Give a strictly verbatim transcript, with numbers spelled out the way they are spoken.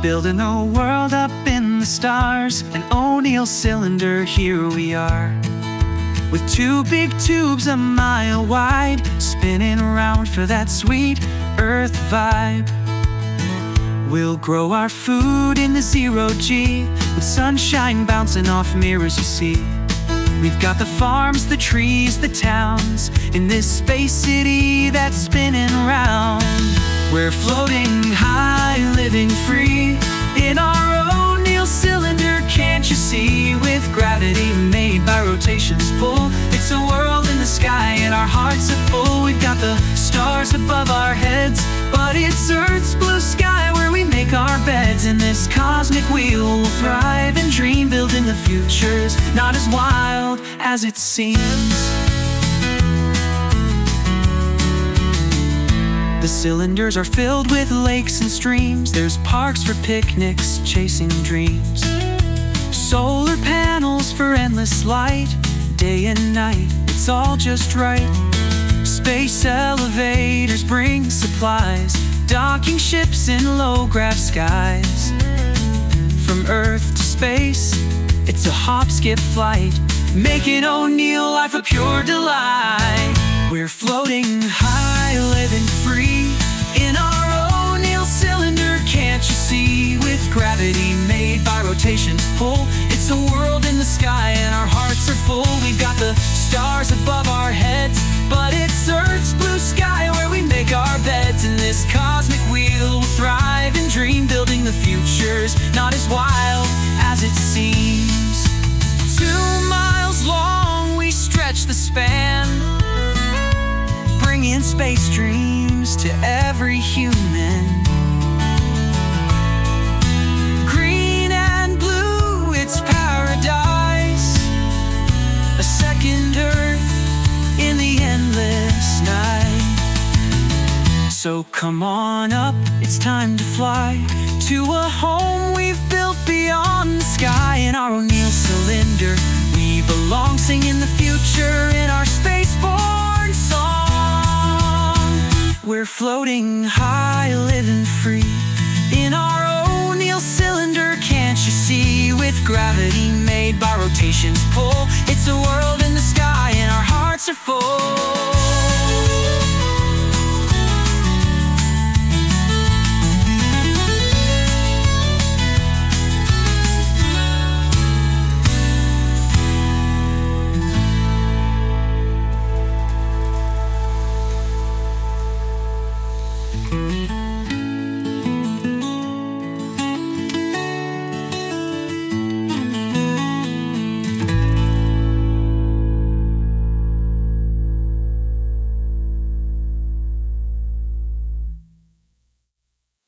building a world up in the stars. An O'Neill cylinder, here we are, with two big tubes a mile wide, spinning around for that sweet Earth vibe. We'll grow our food in the zero G, with sunshine bouncing off mirrors you see. We've got the farms, the trees, the towns, in this space city that's spinning round. We're floating high, living free, in our O'Neill cylinder, can't you see? With gravity made by rotation's pull, it's a world in the sky and our hearts are full. We've got the stars above our heads, but it's Earth's blue sky where we make our beds. In this cosmic wheel we'll thrive and dream, building the future's not as wild as it seems. The cylinders are filled with lakes and streams. There's parks for picnics, chasing dreams. Solar panels for endless light, day and night, it's all just right. Space elevators bring supplies, docking ships in low-graph skies. From Earth to space, it's a hop-skip flight, making O'Neill life a pure delight. We're floating high, living free, in our O'Neill cylinder, can't you see? With gravity made by rotation's pull, it's a world in the sky and our hearts are full. We've got the stars above our heads, but it's Earth's blue sky where we make our beds. In this cosmic wheel we'll thrive and dream, building the future's not as wild as it seems. Two miles long we stretch the span, bringing space dreams to every human. Green and blue, it's paradise, a second Earth in the endless night. So come on up, it's time to fly to a home we've built beyond the sky. In our O'Neill cylinder we belong, singing the future in our spaceborne song. We're floating high, living free, in our O'Neill cylinder, can't you see? With gravity made by rotation's pull, it's a world in the sky and our hearts are full.